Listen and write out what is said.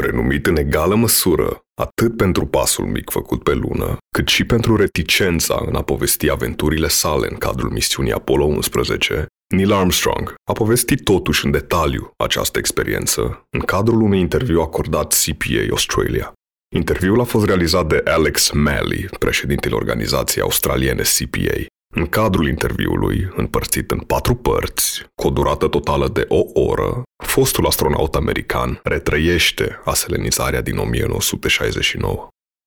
renumit în egală măsură atât pentru pasul mic făcut pe lună, cât și pentru reticența în a povesti aventurile sale în cadrul misiunii Apollo 11, Neil Armstrong a povestit totuși în detaliu această experiență în cadrul unui interviu acordat CPA Australia. Interviul a fost realizat de Alex Malley, președintele organizației australiene CPA. În cadrul interviului, împărțit în 4 părți, cu o durată totală de o oră, fostul astronaut american retrăiește aselenizarea din 1969.